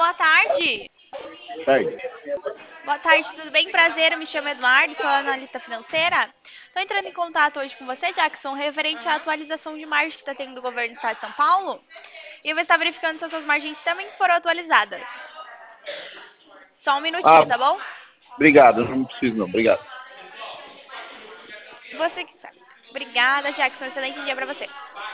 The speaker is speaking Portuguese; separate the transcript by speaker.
Speaker 1: boa tarde.
Speaker 2: Tarde.
Speaker 1: Boa tarde, tudo bem? Prazer, eu me chamo Eduardo, sou analista financeira. Estou entrando em contato hoje com você, Jackson, referente à atualização de margem que está tendo do governo do estado de São Paulo. E eu vou estar verificando se as suas margens também foram atualizadas. Só um minutinho,
Speaker 2: Ah,
Speaker 1: tá bom?
Speaker 2: obrigado. Não preciso não. Obrigado.
Speaker 1: Se você quiser. Obrigada, Jackson. Excelente dia para você.